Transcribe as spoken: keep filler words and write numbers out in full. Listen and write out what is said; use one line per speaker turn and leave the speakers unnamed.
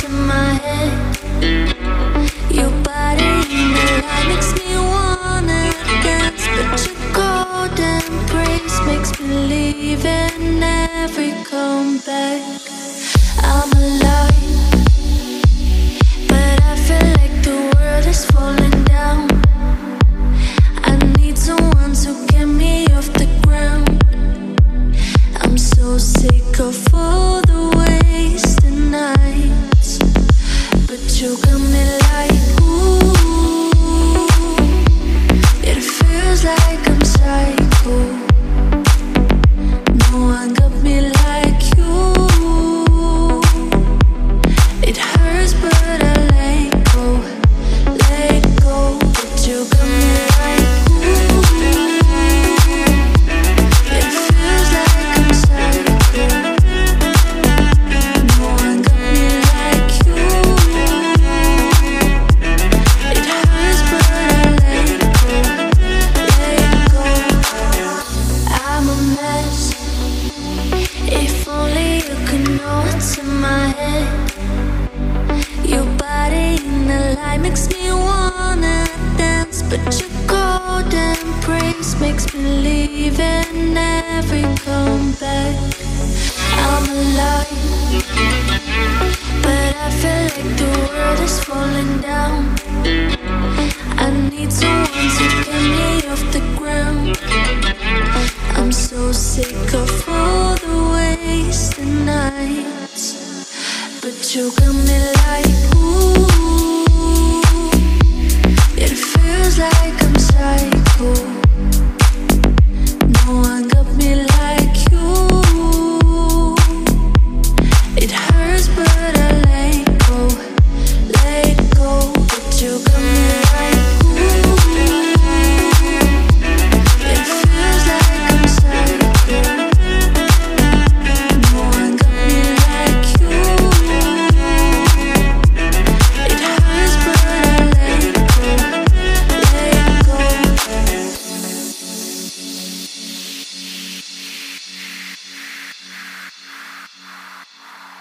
in my head. Your body in the light makes me wanna dance, but your golden embrace makes me leave and never come back. I'm alive, but I feel like the world is falling down. I need someone to get me off the ground. I'm so sick of all the wasted nights, but you got me like, ooh, it feels like I'm psycho. No one got me like you. It hurts but I let go, let go. But you got me like, ooh, it feels like I'm psycho. No one got me like you. It hurts but I let go, let go. I'm a mess. If only you could know what's in my head. Your body in the light makes me wanna dance, but your golden embrace makes me leave and never come back. I'm alive, but I feel like the world is falling down. I need someone to get me off the ground. I'm so sick of all the wasted nights, but you got me like,